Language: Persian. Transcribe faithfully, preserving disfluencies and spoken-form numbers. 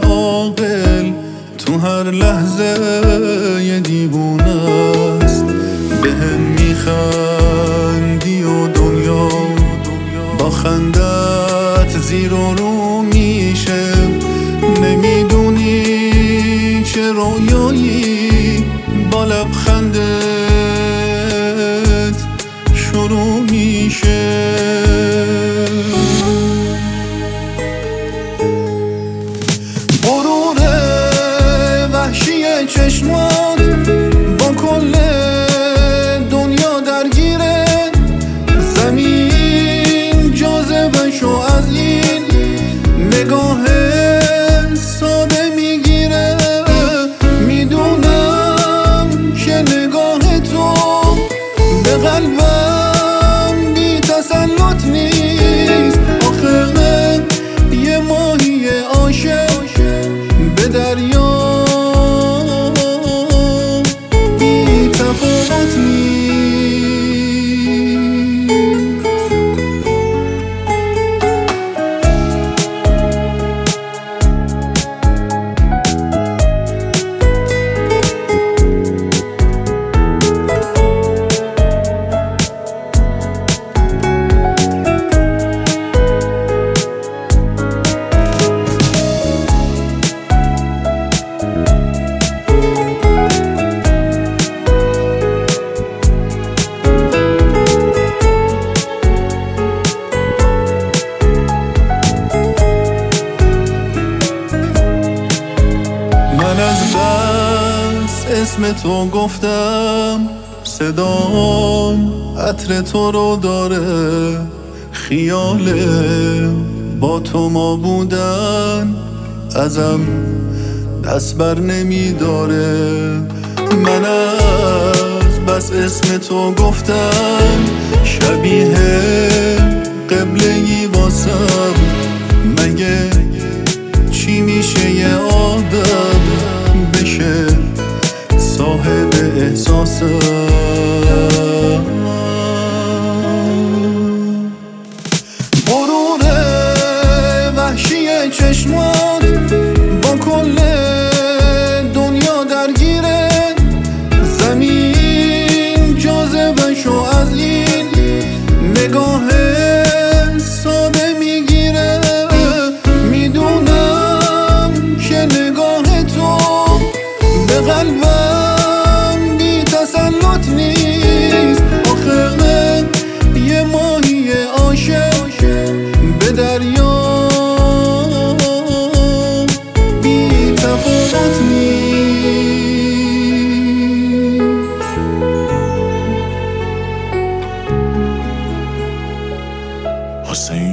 عاقل تو هر لحظه یه دیوونه است. به هم میخندی و دنیا با خندت زیر و رو میشه. نمیدونی چه رویایی با لبخندت شروع میشه. غرور وحشی چشمات با کل دنیا درگیره. زمین جاذبه‌شو از این نگاه ساده میگیره. میدونم که نگاه تو به قلبم بی تسلط نیست. آخه یه ماهی عاشق به دریا بی تفاوت نیست. من از بس اسم تو گفتم، صدام عطر تو رو داره. خیال با تو ما بودن ازم دست بر نمی داره. من از بس اسم تو گفتم، شبیه قبله‌ای واسم. مگه چی میشه یه آدم بشه صاحب احساسم؟ غرور وحشی چشمات با کل دنیا درگیره. زمین جاذبه‌شو از این نگاه ساده میگیره. میدونم که نگاه تو به قلبم بی تسلط نیست. آخه یه ماهی عاشق به دریا بی تفاوت نیست. حسین